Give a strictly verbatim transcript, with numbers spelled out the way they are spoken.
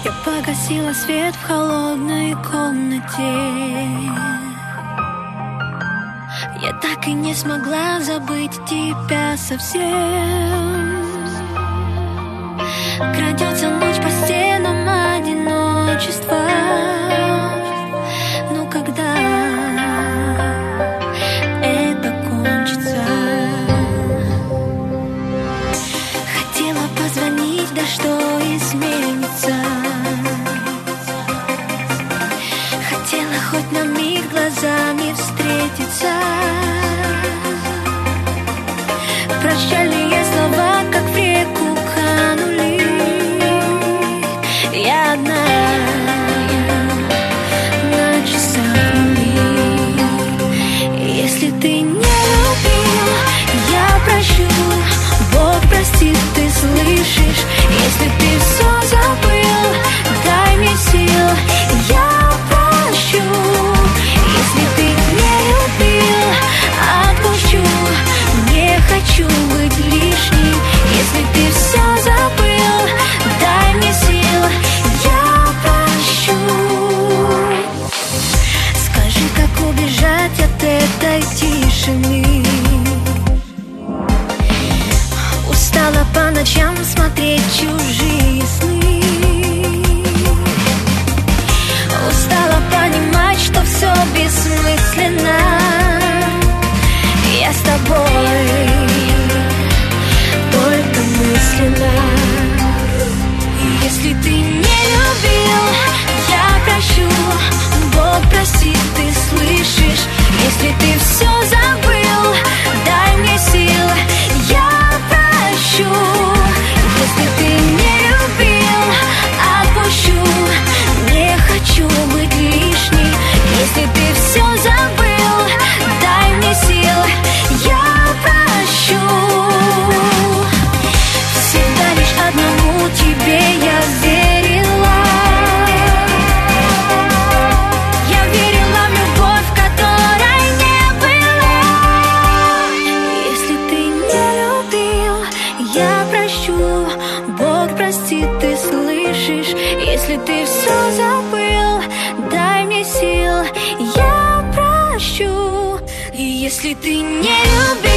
Я погасила свет в холодной комнате. Я так и не смогла забыть тебя совсем. Крадется ночь по стенам одиночества. Ну когда это кончится? Хотела позвонить, да что изменится? Хотела хоть на миг глазами встретиться. Прощальные слова, как в реку, канули. Я одна на часах нули. Если ты не любил, я прощу. Бог простит, ты слышишь? Если ты все забыл, дай мне сил, я прощу. Если ты не любил, отпущу. Не хочу быть лишней. Если ты все забыл, дай мне сил, я прощу. Скажи, как убежать от этой тишины. Устала по ночам смотреть чужие сны. Устала понимать, что все бессмысленно. Я с тобой только мысленно. Если ты не любил, я прощу. Бог простит, ты слышишь? Если ты все забыл, дай мне сил, я прощу. Если ты не любил, отпущу. Не хочу быть лишней. Если ты все забыл, дай мне сил, я прощу. Всегда лишь одному тебе я верила. Я верила в любовь, которой не было. Если ты не любил, я прощу. Бог простит, ты слышишь? Если ты все забыл, дай мне сил, я прощу. И если ты не любил,